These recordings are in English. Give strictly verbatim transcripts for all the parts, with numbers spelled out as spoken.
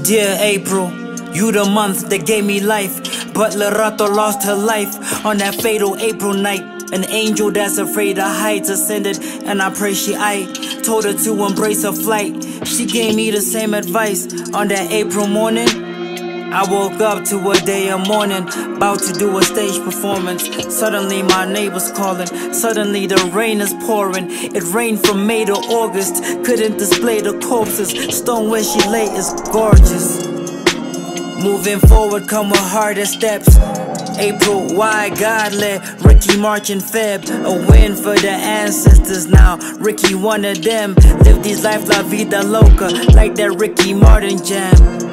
Dear April, you the month that gave me life, but Lerato lost her life on that fatal April night. An angel that's afraid of heights ascended, and I pray she I told her to embrace her flight. She gave me the same advice on that April morning. I woke up to a day of mourning, about to do a stage performance. Suddenly my neighbor's calling, suddenly the rain is pouring. It rained from May to August, couldn't display the corpses. Stone where she lay is gorgeous. Moving forward come with harder steps. April, why God let Ricky March in Feb? A win for the ancestors now, Ricky one of them. Live these life la vida loca, like that Ricky Martin jam.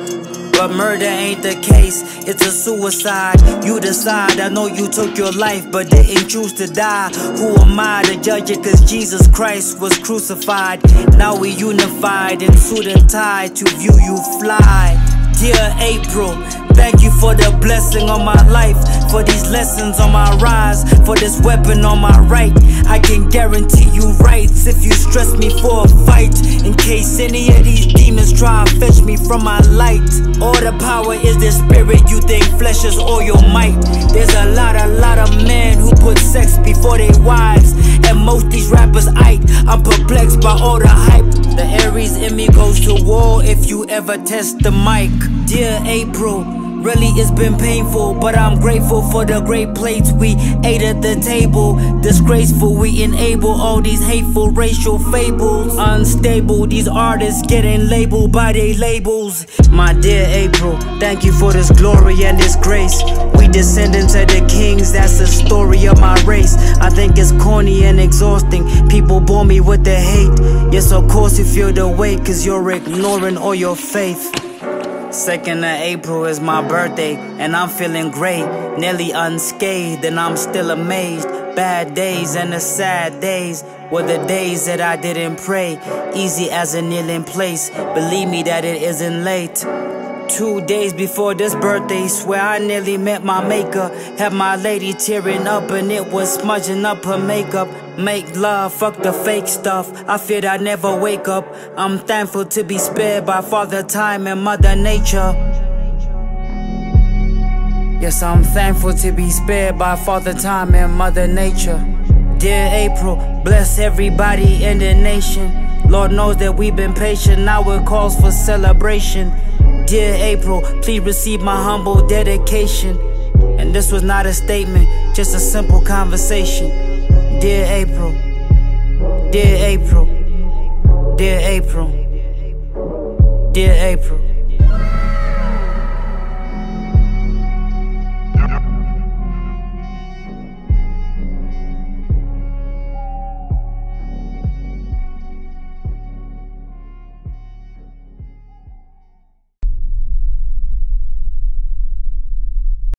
But murder ain't the case, it's a suicide. You decide, I know you took your life but didn't choose to die. Who am I to judge it, cause Jesus Christ was crucified. Now we unified in suit and tie to view you fly. Dear April, thank you for the blessing on my life, for these lessons on my rise, for this weapon on my right. I can guarantee you rights if you stress me for a fight, in case any of these demons try to fetch me from my light. All the power is the spirit, you think flesh is all your might. There's a lot, a lot of men who put sex before their wives, and most these rappers ike. I'm perplexed by all the hype. The Aries in me goes to war if you ever test the mic. Dear April, really it's been painful, but I'm grateful for the great plates we ate at the table. Disgraceful, we enable all these hateful racial fables. Unstable, these artists getting labeled by their labels. My dear April, thank you for this glory and this grace. We descendants of the kings, that's the story of my race. I think it's corny and exhausting, people bore me with the hate. Yes, of course you feel the weight, cause you're ignoring all your faith. Second of April is my birthday, and I'm feeling great, nearly unscathed, and I'm still amazed. Bad days and the sad days were the days that I didn't pray. Easy as a kneeling place, believe me that it isn't late. Two days before this birthday, swear I nearly met my maker. Had my lady tearing up and it was smudging up her makeup. Make love, fuck the fake stuff, I feared I'd never wake up. I'm thankful to be spared by Father Time and Mother Nature. Yes, I'm thankful to be spared by Father Time and Mother Nature. Dear April, bless everybody in the nation. Lord knows that we've been patient, now it calls for celebration. Dear April, please receive my humble dedication. And this was not a statement, just a simple conversation. Dear April, dear April, dear April, dear April.